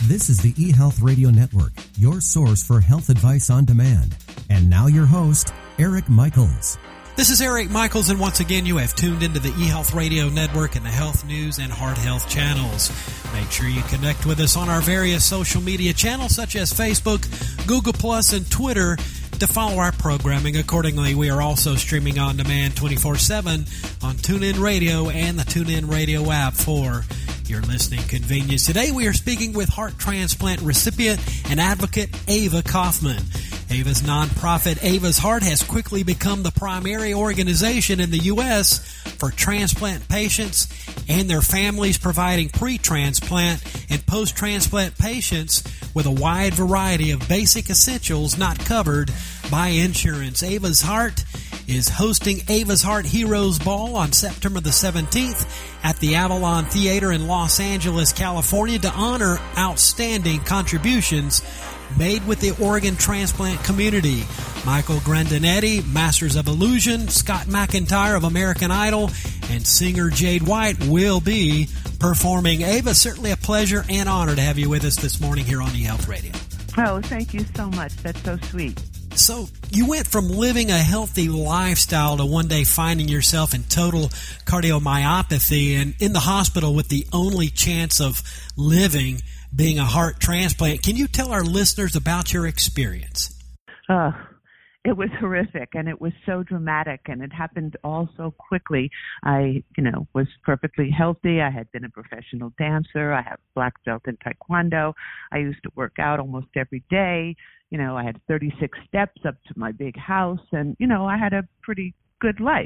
This is the eHealth Radio Network, your source for health advice on demand. And now your host, Eric Michaels. This is Eric Michaels, and once again, you have tuned into the eHealth Radio Network and the health news and heart health channels. Make sure you connect with us on our various social media channels such as Facebook, Google+, and Twitter to follow our programming accordingly. We are also streaming on demand 24/7 on TuneIn Radio and the TuneIn Radio app for your listening convenience. Today we are speaking with heart transplant recipient and advocate Ava Kaufman. Ava's nonprofit Ava's Heart has quickly become the primary organization in the U.S. for transplant patients and their families, providing pre-transplant and post-transplant patients with a wide variety of basic essentials not covered by insurance. Ava's Heart is hosting Ava's Heart Heroes Ball on September the 17th at the Avalon Theater in Los Angeles, California, to honor outstanding contributions made with the organ transplant community. Michael Grandinetti, Masters of Illusion, Scott McIntyre of American Idol, and singer Jade White will be performing. Ava, certainly a pleasure and honor to have you with us this morning here on eHealth Radio. Oh, thank you so much. That's so sweet. So you went from living a healthy lifestyle to one day finding yourself in total cardiomyopathy and in the hospital with the only chance of living being a heart transplant. Can you tell our listeners about your experience? It was horrific, and it was so dramatic, and it happened all so quickly. I, was perfectly healthy. I had been a professional dancer. I have black belt in Taekwondo. I used to work out almost every day. I had 36 steps up to my big house, and, I had a pretty good life.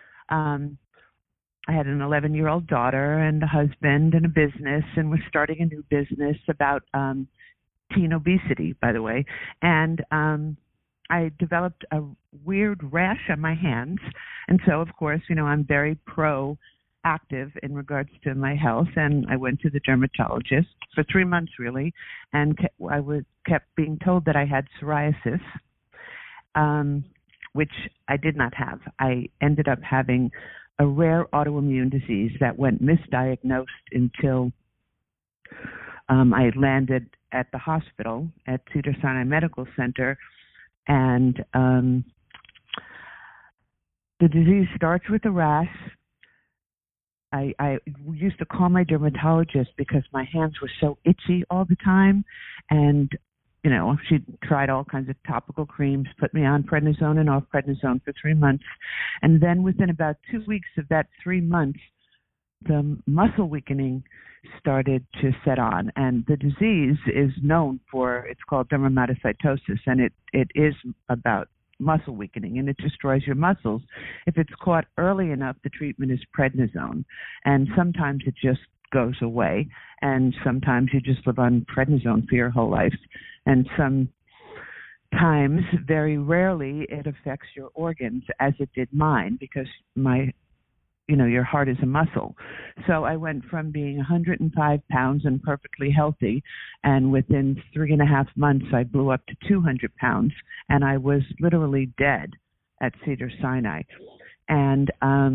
I had an 11-year-old daughter and a husband and a business, and we're starting a new business about teen obesity, by the way. And I developed a weird rash on my hands. And so, of course, I'm very proactive in regards to my health. And I went to the dermatologist for 3 months, really, and I kept being told that I had psoriasis, which I did not have. I ended up having a rare autoimmune disease that went misdiagnosed until I landed at the hospital at Cedars-Sinai Medical Center. And the disease starts with a rash. I used to call my dermatologist because my hands were so itchy all the time. And, she tried all kinds of topical creams, put me on prednisone and off prednisone for 3 months. And then within about 2 weeks of that 3 months, the muscle weakening started to set on. And the disease is known for, it's called dermatomyositis, and it is about muscle weakening, and it destroys your muscles. If it's caught early enough, the treatment is prednisone. And sometimes it just goes away, and sometimes you just live on prednisone for your whole life. And sometimes, very rarely, it affects your organs, as it did mine, because your heart is a muscle. So I went from being 105 pounds and perfectly healthy, and within 3.5 months, I blew up to 200 pounds, and I was literally dead at Cedars-Sinai. And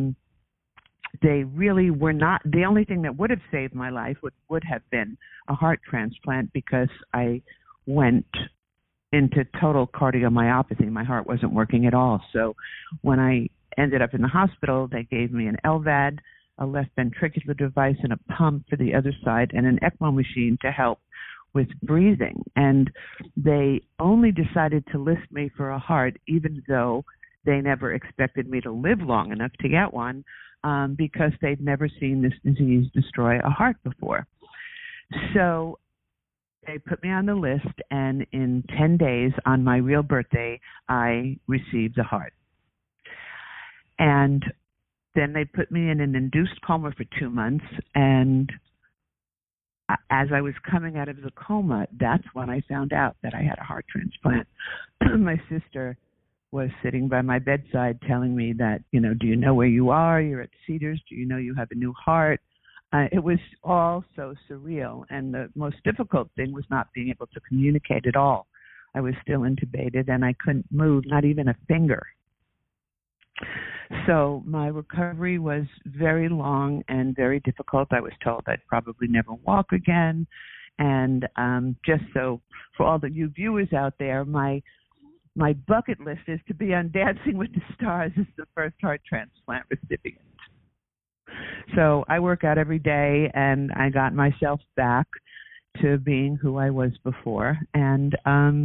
they really were not, the only thing that would have saved my life would have been a heart transplant, because I went into total cardiomyopathy. My heart wasn't working at all. So when I ended up in the hospital, they gave me an LVAD, a left ventricular device, and a pump for the other side, and an ECMO machine to help with breathing. And they only decided to list me for a heart, even though they never expected me to live long enough to get one, because they'd never seen this disease destroy a heart before. So they put me on the list, and in 10 days, on my real birthday, I received a heart. And then they put me in an induced coma for 2 months, and as I was coming out of the coma, that's when I found out that I had a heart transplant. My sister was sitting by my bedside telling me that, do you know where you are? You're at Cedars. Do you know you have a new heart? It was all so surreal, and the most difficult thing was not being able to communicate at all. I was still intubated, and I couldn't move, not even a finger. So my recovery was very long and very difficult. I was told I'd probably never walk again. And just so for all the you viewers out there, my bucket list is to be on Dancing with the Stars as the first heart transplant recipient. So I work out every day, and I got myself back to being who I was before. And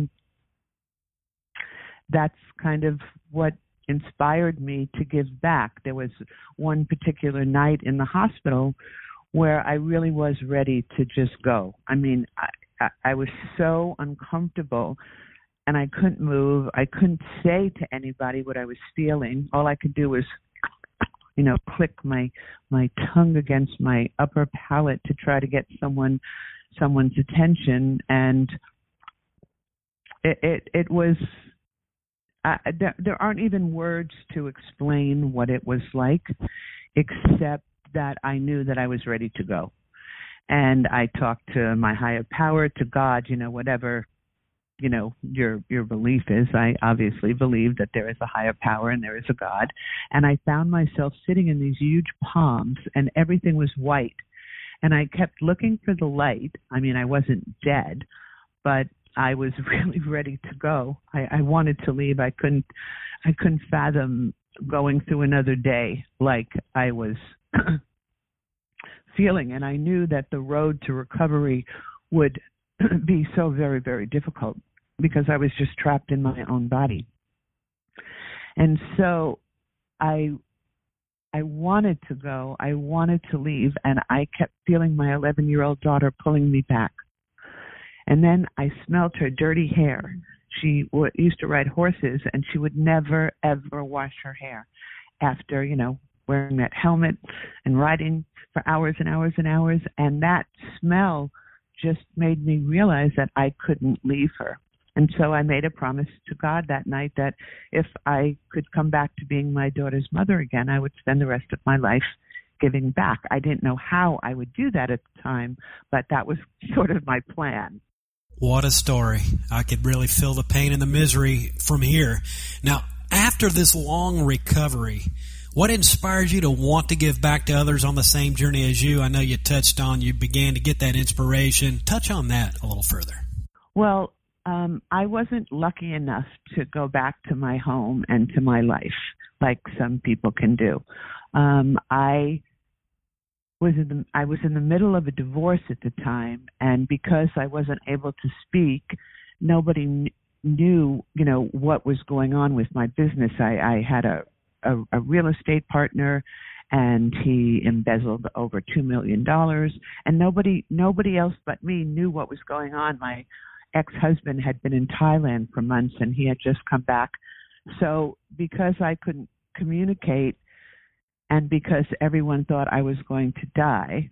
that's kind of what inspired me to give back. There was one particular night in the hospital where I really was ready to just go. I mean, I was so uncomfortable, and I couldn't move. I couldn't say to anybody what I was feeling. All I could do was, click my tongue against my upper palate to try to get someone's attention. And it was, there aren't even words to explain what it was like, except that I knew that I was ready to go. And I talked to my higher power, to God, whatever, your belief is. I obviously believe that there is a higher power and there is a God. And I found myself sitting in these huge palms, and everything was white. And I kept looking for the light. I mean, I wasn't dead, but I was really ready to go. I wanted to leave. I couldn't fathom going through another day like I was feeling. And I knew that the road to recovery would be so very, very difficult because I was just trapped in my own body. And so I wanted to go. I wanted to leave. And I kept feeling my 11-year-old daughter pulling me back. And then I smelled her dirty hair. She used to ride horses, and she would never, ever wash her hair after, wearing that helmet and riding for hours and hours and hours. And that smell just made me realize that I couldn't leave her. And so I made a promise to God that night that if I could come back to being my daughter's mother again, I would spend the rest of my life giving back. I didn't know how I would do that at the time, but that was sort of my plan. What a story. I could really feel the pain and the misery from here. Now, after this long recovery, what inspired you to want to give back to others on the same journey as you? I know you touched on you began to get that inspiration. Touch on that a little further. Well, I wasn't lucky enough to go back to my home and to my life like some people can do. I was in the middle of a divorce at the time, and because I wasn't able to speak, nobody knew, what was going on with my business. I had a real estate partner, and he embezzled over $2 million, and nobody else but me knew what was going on. My ex-husband had been in Thailand for months, and he had just come back. So because I couldn't communicate, and because everyone thought I was going to die,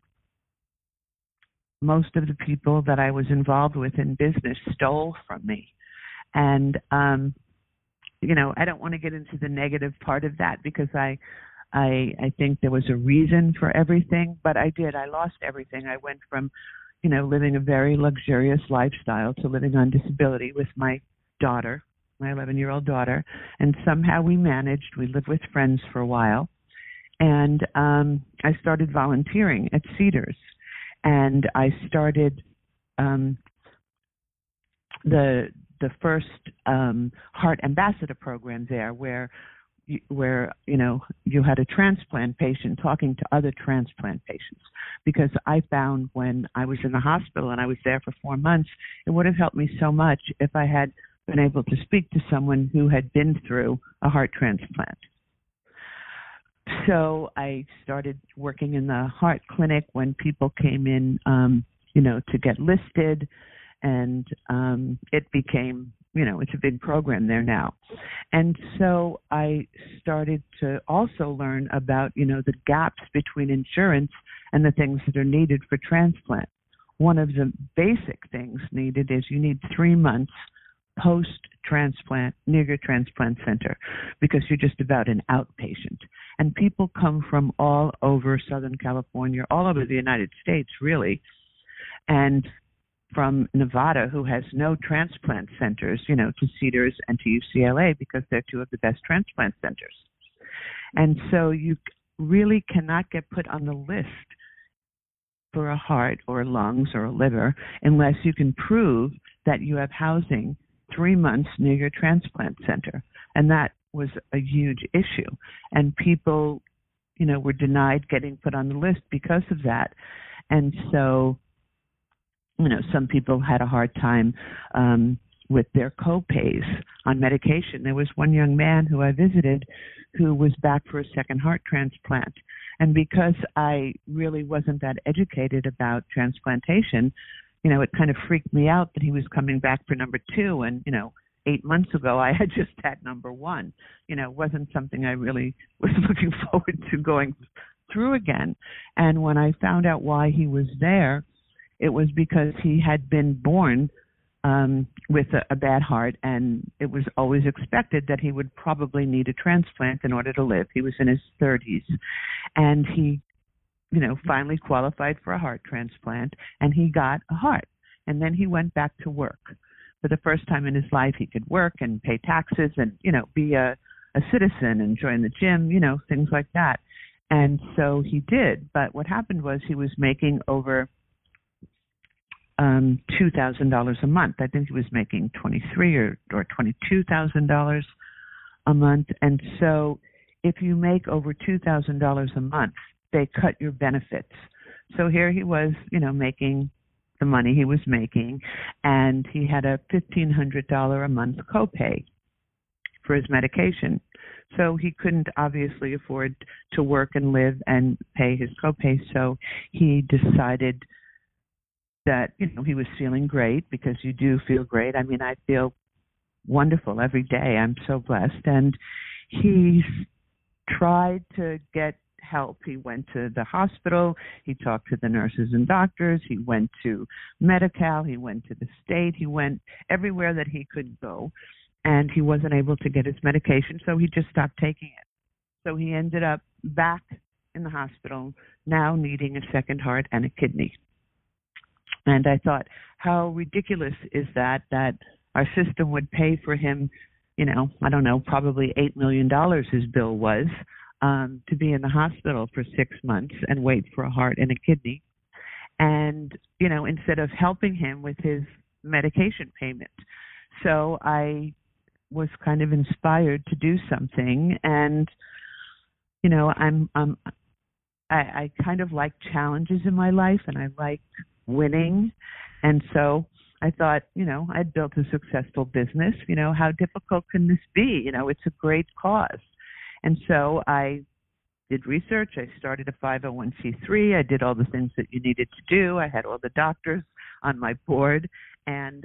most of the people that I was involved with in business stole from me. And, I don't want to get into the negative part of that because I think there was a reason for everything, but I did. I lost everything. I went from, living a very luxurious lifestyle to living on disability with my daughter, my 11-year-old daughter. And somehow we managed. We lived with friends for a while. And I started volunteering at Cedars, and I started the first heart ambassador program there, where you had a transplant patient talking to other transplant patients. Because I found when I was in the hospital and I was there for 4 months, it would have helped me so much if I had been able to speak to someone who had been through a heart transplant. So I started working in the heart clinic when people came in, to get listed, and it became, it's a big program there now. And so I started to also learn about, the gaps between insurance and the things that are needed for transplant. One of the basic things needed is you need 3 months post-transplant near your transplant center because you're just about an outpatient. And people come from all over Southern California, all over the United States, really, and from Nevada, who has no transplant centers, to Cedars and to UCLA because they're two of the best transplant centers. And so you really cannot get put on the list for a heart or lungs or a liver unless you can prove that you have housing 3 months near your transplant center. And that was a huge issue. And people, were denied getting put on the list because of that. And so, some people had a hard time with their co-pays on medication. There was one young man who I visited who was back for a second heart transplant. And because I really wasn't that educated about transplantation, it kind of freaked me out that he was coming back for number 2. And, 8 months ago, I had just had number 1. It wasn't something I really was looking forward to going through again. And when I found out why he was there, it was because he had been born with a bad heart, and it was always expected that he would probably need a transplant in order to live. He was in his 30s, and he, finally qualified for a heart transplant, and he got a heart. And then he went back to work. For the first time in his life, he could work and pay taxes and, be a citizen and join the gym, things like that. And so he did. But what happened was he was making over $2,000 a month. I think he was making $23,000 or $22,000 a month. And so if you make over $2,000 a month, they cut your benefits. So here he was, making the money he was making, and he had a $1,500 a month copay for his medication. So he couldn't obviously afford to work and live and pay his copay. So he decided that, he was feeling great, because you do feel great. I mean, I feel wonderful every day. I'm so blessed. And he tried to get help. He went to the hospital. He talked to the nurses and doctors. He went to Medi-Cal. He went to the state. He went everywhere that he could go. And he wasn't able to get his medication, so he just stopped taking it. So he ended up back in the hospital, now needing a second heart and a kidney. And I thought, how ridiculous is that our system would pay for him, I don't know, probably $8 million his bill was, to be in the hospital for 6 months and wait for a heart and a kidney. And, instead of helping him with his medication payment. So I was kind of inspired to do something. And, I kind of like challenges in my life, and I like winning. And so I thought, I'd built a successful business. How difficult can this be? It's a great cause. And so I did research. I started a 501c3. I did all the things that you needed to do. I had all the doctors on my board, and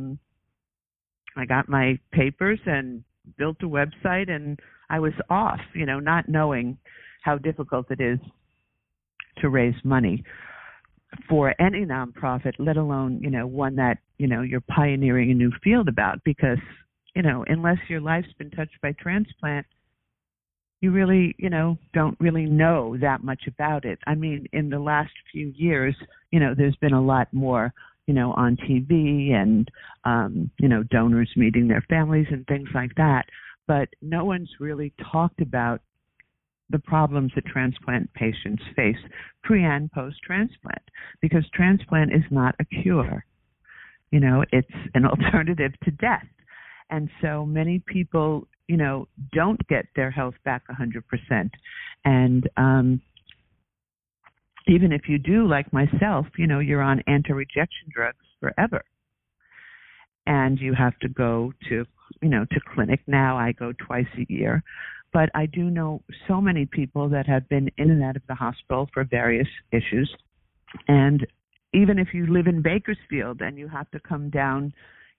I got my papers and built a website, and I was off, not knowing how difficult it is to raise money for any nonprofit, let alone, one that, you're pioneering a new field about, because, unless your life's been touched by transplant, you really, don't really know that much about it. I mean, in the last few years, there's been a lot more, on TV and, donors meeting their families and things like that. But no one's really talked about the problems that transplant patients face pre and post-transplant, because transplant is not a cure. It's an alternative to death. And so many people, don't get their health back 100%. And even if you do, like myself, you're on anti-rejection drugs forever. And you have to go to clinic. Now I go twice a year. But I do know so many people that have been in and out of the hospital for various issues. And even if you live in Bakersfield and you have to come down,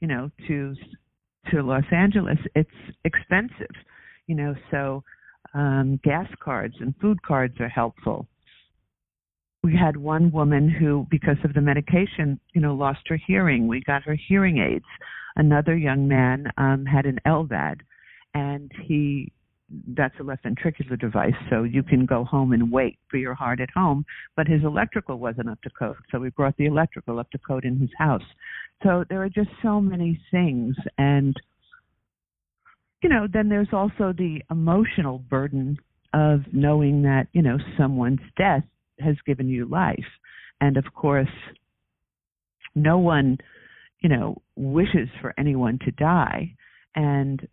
to Los Angeles, it's expensive, so gas cards and food cards are helpful. We had one woman who, because of the medication, lost her hearing. We got her hearing aids. Another young man had an LVAD, and that's a left ventricular device, so you can go home and wait for your heart at home, but his electrical wasn't up to code, so we brought the electrical up to code in his house. So there are just so many things, and, then there's also the emotional burden of knowing that, someone's death has given you life, And of course, no one, wishes for anyone to die. And,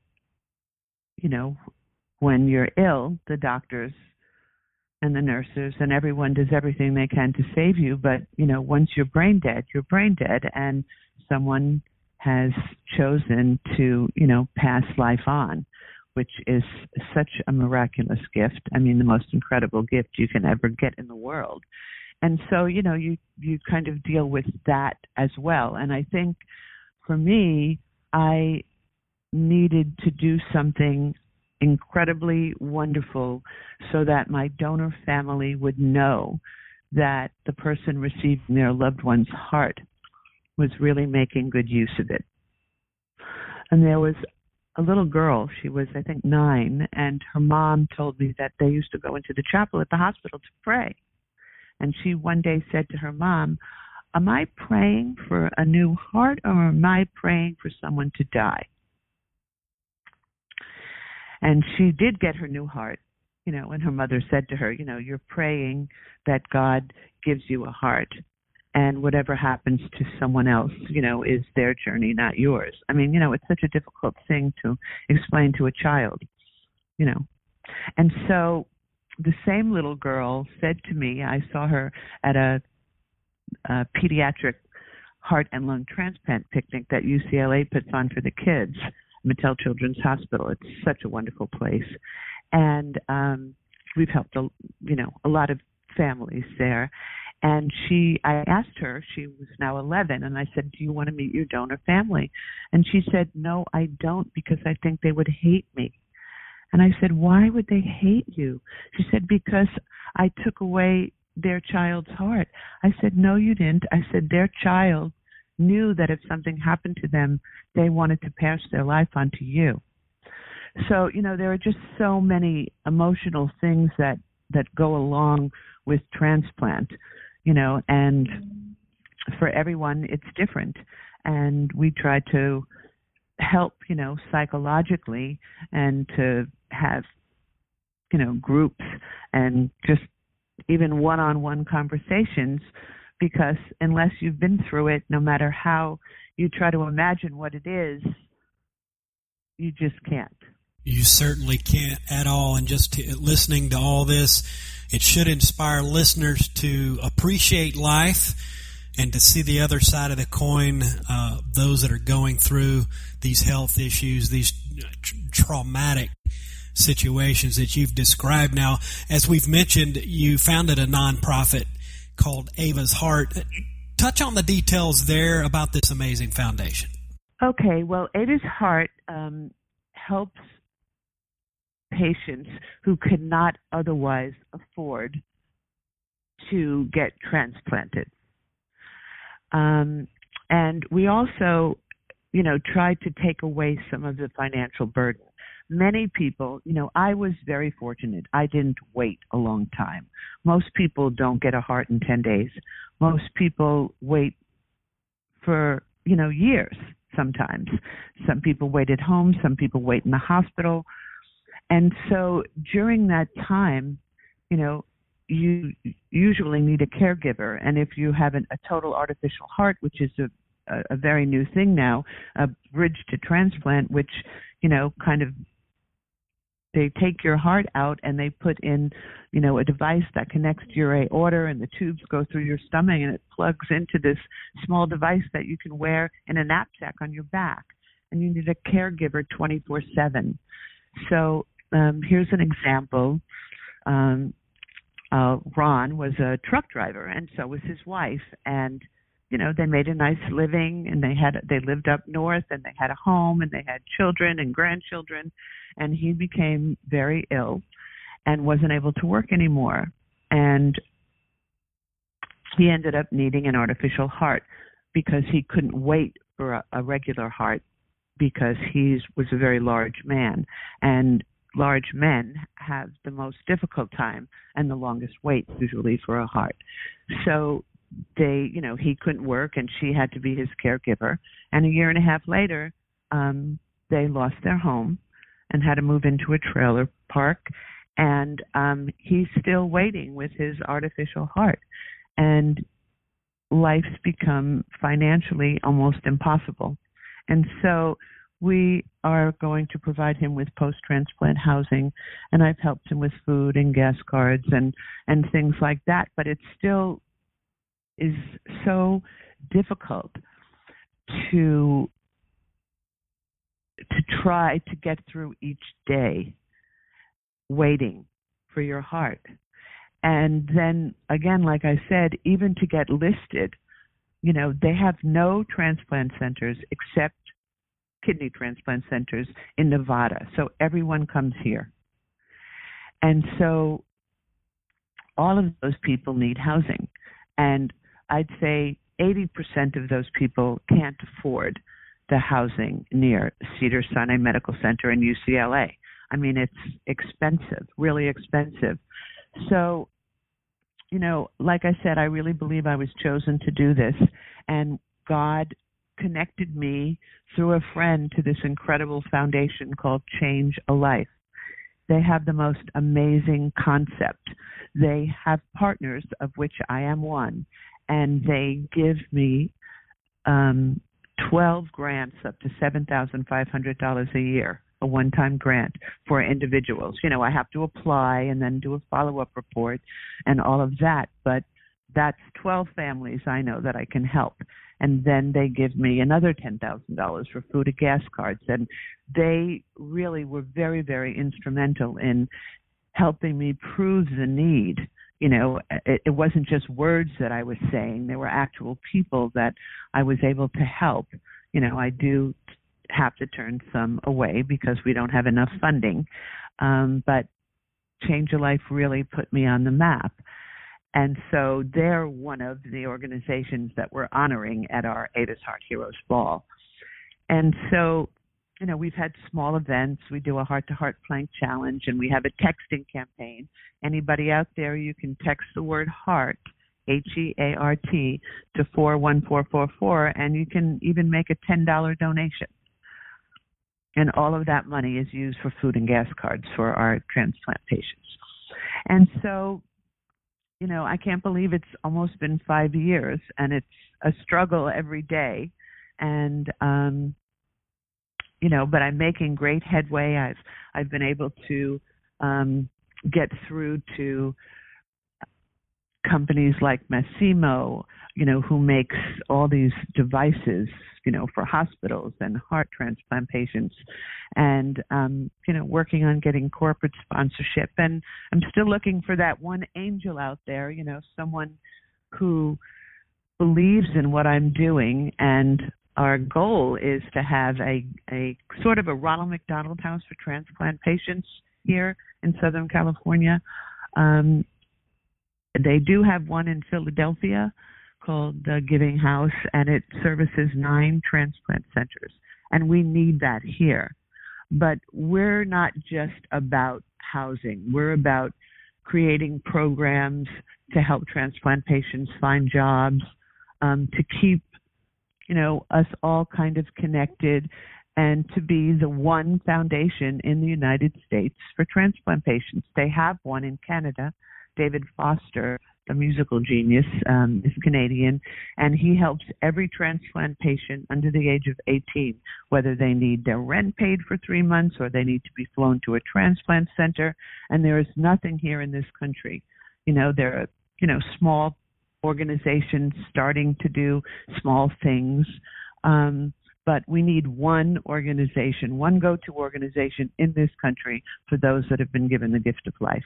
when you're ill, the doctors and the nurses and everyone does everything they can to save you. But, once you're brain dead, you're brain dead. And someone has chosen to, pass life on, which is such a miraculous gift. I mean, the most incredible gift you can ever get in the world. And so, you kind of deal with that as well. And I think for me, I needed to do something incredibly wonderful so that my donor family would know that the person receiving their loved one's heart was really making good use of it. And there was a little girl, she was, I think, 9, and her mom told me that they used to go into the chapel at the hospital to pray. And she one day said to her mom, "Am I praying for a new heart, or am I praying for someone to die?" And she did get her new heart, and her mother said to her, "You're praying that God gives you a heart, and whatever happens to someone else, is their journey, not yours." I mean, it's such a difficult thing to explain to a child, And so the same little girl said to me, I saw her at a pediatric heart and lung transplant picnic that UCLA puts on for the kids, Mattel Children's Hospital. It's such a wonderful place. And we've helped, a lot of families there. And I asked her, she was now 11, and I said, "Do you want to meet your donor family?" And she said, "No, I don't, because I think they would hate me." And I said, "Why would they hate you?" She said, "Because I took away their child's heart." I said, "No, you didn't." I said, "Their child knew that if something happened to them, they wanted to pass their life on to you." So, there are just so many emotional things that go along with transplant, and for everyone it's different. And we try to help, psychologically, and to have, groups and just even one-on-one conversations, because unless you've been through it, no matter how you try to imagine what it is, you just can't. You certainly can't at all. And just listening to all this, it should inspire listeners to appreciate life and to see the other side of the coin, those that are going through these health issues, these traumatic situations that you've described. Now, as we've mentioned, you founded a nonprofit called Ava's Heart. Touch on the details there about this amazing foundation. Okay, well, Ava's Heart helps patients who could not otherwise afford to get transplanted. And we also, tried to take away some of the financial burden. Many people, I was very fortunate. I didn't wait a long time. Most people don't get a heart in 10 days. Most people wait for, years sometimes. Some people wait at home. Some people wait in the hospital. And so during that time, you usually need a caregiver. And if you have a total artificial heart, which is a very new thing now, a bridge to transplant, which, kind of they take your heart out and they put in, a device that connects to your aorta, and the tubes go through your stomach, and it plugs into this small device that you can wear in a knapsack on your back. And you need a caregiver 24/7. So here's an example. Ron was a truck driver, and so was his wife. And, they made a nice living, and they lived up north, and they had a home, and they had children and grandchildren. And he became very ill and wasn't able to work anymore. And he ended up needing an artificial heart because he couldn't wait for a regular heart, because he was a very large man. And large men have the most difficult time and the longest wait usually for a heart. So he couldn't work, and she had to be his caregiver. And a year and a half later, they lost their home and had to move into a trailer park. And he's still waiting with his artificial heart. And life's become financially almost impossible. And so we are going to provide him with post-transplant housing, and I've helped him with food and gas cards and things like that. But it still is so difficult to try to get through each day waiting for your heart. And then again, like I said, even to get listed, they have no transplant centers except kidney transplant centers in Nevada. So everyone comes here. And so all of those people need housing. And I'd say 80% of those people can't afford the housing near Cedars-Sinai Medical Center in UCLA. I mean, it's expensive, really expensive. So, like I said, I really believe I was chosen to do this, and God connected me through a friend to this incredible foundation called Change a Life. They have the most amazing concept. They have partners, of which I am one, and they give me 12 grants up to $7,500 a year, a one-time grant for individuals. I have to apply and then do a follow-up report and all of that, but that's 12 families I know that I can help. And then they give me another $10,000 for food and gas cards. And they really were very, very instrumental in helping me prove the need. It wasn't just words that I was saying. There were actual people that I was able to help. I do have to turn some away because we don't have enough funding. But Change a Life really put me on the map. And so they're one of the organizations that we're honoring at our Ava's Heart Heroes Ball. And so, we've had small events. We do a heart-to-heart plank challenge, and we have a texting campaign. Anybody out there, you can text the word heart, HEART, to 41444, and you can even make a $10 donation. And all of that money is used for food and gas cards for our transplant patients. And so, I can't believe it's almost been 5 years, and it's a struggle every day. And, but I'm making great headway. I've been able to get through to companies like Massimo, who makes all these devices, for hospitals and heart transplant patients, and, working on getting corporate sponsorship. And I'm still looking for that one angel out there, someone who believes in what I'm doing. And our goal is to have a sort of a Ronald McDonald House for transplant patients here in Southern California. They do have one in Philadelphia called Giving House, and it services 9 transplant centers. And we need that here. But we're not just about housing. We're about creating programs to help transplant patients find jobs, to keep, us all kind of connected, and to be the one foundation in the United States for transplant patients. They have one in Canada. David Foster, the musical genius, is Canadian, and he helps every transplant patient under the age of 18, whether they need their rent paid for 3 months or they need to be flown to a transplant center. And there is nothing here in this country. There are, small organizations starting to do small things, but we need one organization, one go-to organization in this country for those that have been given the gift of life.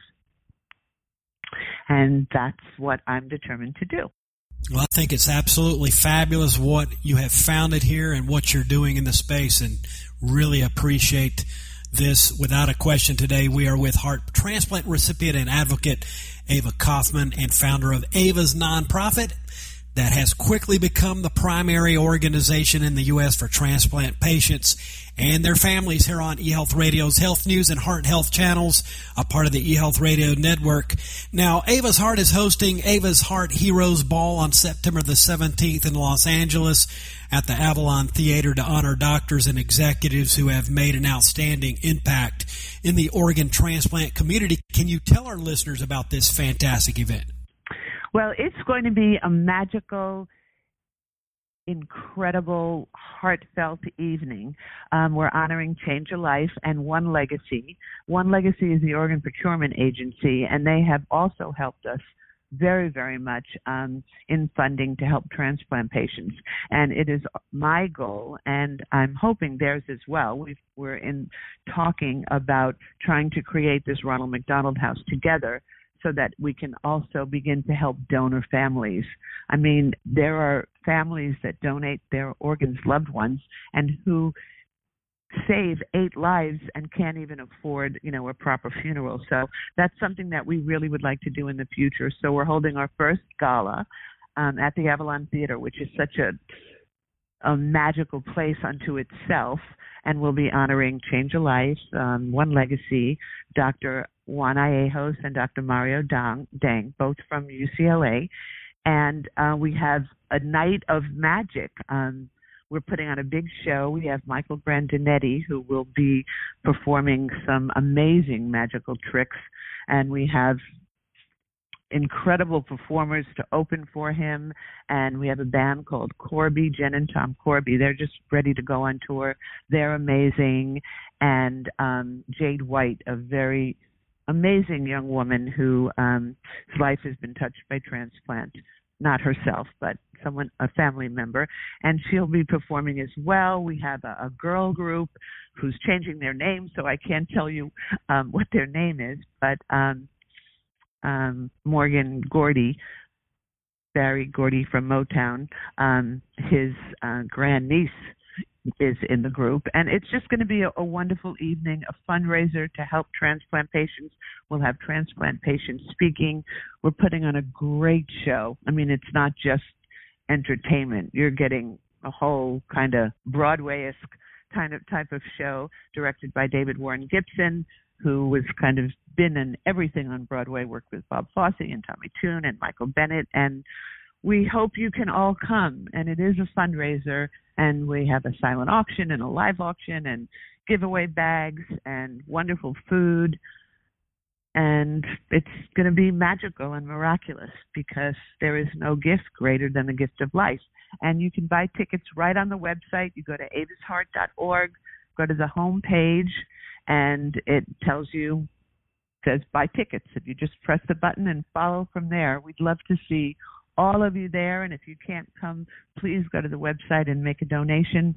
And that's what I'm determined to do. Well, I think it's absolutely fabulous what you have founded here and what you're doing in the space, and really appreciate this. Without a question, today we are with heart transplant recipient and advocate Ava Kaufman, and founder of Ava's nonprofit that has quickly become the primary organization in the U.S. for transplant patients and their families here on eHealth Radio's Health News and Heart Health channels, a part of the eHealth Radio Network. Now, Ava's Heart is hosting Ava's Heart Heroes Ball on September the 17th in Los Angeles at the Avalon Theater to honor doctors and executives who have made an outstanding impact in the organ transplant community. Can you tell our listeners about this fantastic event? Well, it's going to be a magical, incredible, heartfelt evening. We're honoring Change a Life and One Legacy. One Legacy is the organ procurement agency, and they have also helped us very, very much in funding to help transplant patients. And it is my goal, and I'm hoping theirs as well. We're in talking about trying to create this Ronald McDonald House together so that we can also begin to help donor families. I mean, there are families that donate their organs, loved ones, and who save 8 lives and can't even afford, a proper funeral. So that's something that we really would like to do in the future. So we're holding our first gala at the Avalon Theater, which is such a magical place unto itself, and we'll be honoring Change a Life, One Legacy, Dr. Juan Allejos and Dr. Mario Dang, both from UCLA. And we have a night of magic. We're putting on a big show. We have Michael Grandinetti, who will be performing some amazing magical tricks, and we have incredible performers to open for him, and we have a band called Corby, Jen and Tom Corby. They're just ready to go on tour. They're amazing. And Jade White, a very amazing young woman whose life has been touched by transplant. Not herself, but a family member, and she'll be performing as well. We have a girl group who's changing their name, so I can't tell you what their name is, but Morgan Gordy, Barry Gordy from Motown, his grandniece is in the group, and it's just going to be a wonderful evening, a fundraiser to help transplant patients. We'll have transplant patients speaking. We're putting on a great show. I mean, it's not just entertainment. You're getting a whole kind of Broadway-esque type of show directed by David Warren Gibson, who was kind of been in everything on Broadway, worked with Bob Fosse and Tommy Tune and Michael Bennett, and we hope you can all come. And it is a fundraiser, and we have a silent auction and a live auction and giveaway bags and wonderful food. And it's going to be magical and miraculous because there is no gift greater than the gift of life. And you can buy tickets right on the website. You go to avasheart.org, go to the home page, and it says buy tickets. If you just press the button and follow from there, we'd love to see all of you there. And if you can't come, please go to the website and make a donation.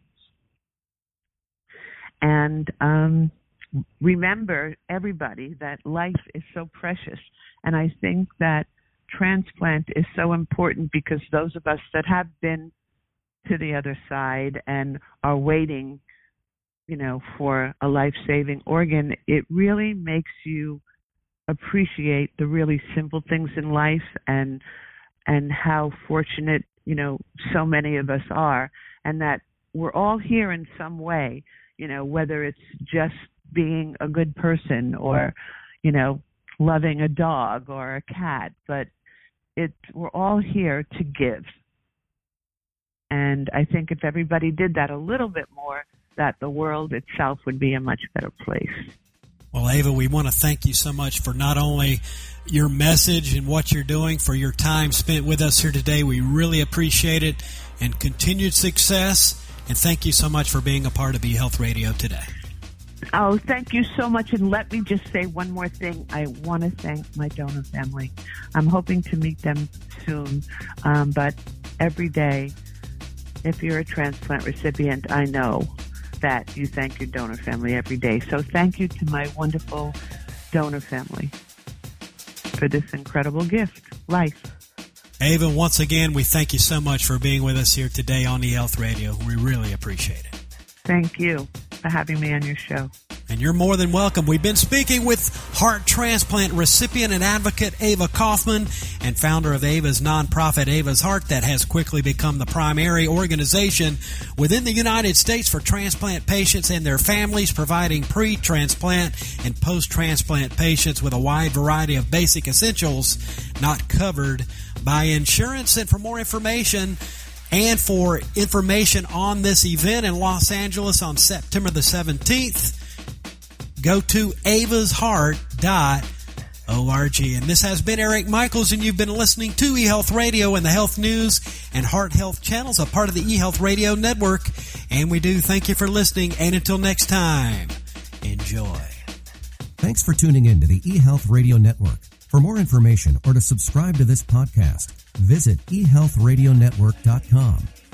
And remember, everybody, that life is so precious. And I think that transplant is so important because those of us that have been to the other side and are waiting, for a life-saving organ, it really makes you appreciate the really simple things in life and how fortunate, so many of us are, and that we're all here in some way, whether it's just being a good person or, loving a dog or a cat, but we're all here to give. And I think if everybody did that a little bit more, that the world itself would be a much better place. Well, Ava, we want to thank you so much for not only your message and what you're doing, for your time spent with us here today. We really appreciate it, and continued success. And thank you so much for being a part of eHealth Radio today. Oh, thank you so much. And let me just say one more thing. I want to thank my donor family. I'm hoping to meet them soon. But every day, if you're a transplant recipient, I know that you thank your donor family every day. So thank you to my wonderful donor family for this incredible gift, life. Ava, once again, we thank you so much for being with us here today on eHealth Radio. We really appreciate it. Thank you for having me on your show. And you're more than welcome. We've been speaking with heart transplant recipient and advocate Ava Kaufman, and founder of Ava's nonprofit Ava's Heart, that has quickly become the primary organization within the United States for transplant patients and their families, providing pre-transplant and post-transplant patients with a wide variety of basic essentials not covered by insurance. And for more information and for information on this event in Los Angeles on September the 17th, go to avasheart.org. And this has been Eric Michaels, and you've been listening to eHealth Radio and the Health News and Heart Health channels, a part of the eHealth Radio Network. And we do thank you for listening. And until next time, enjoy. Thanks for tuning in to the eHealth Radio Network. For more information or to subscribe to this podcast, visit eHealthRadioNetwork.com.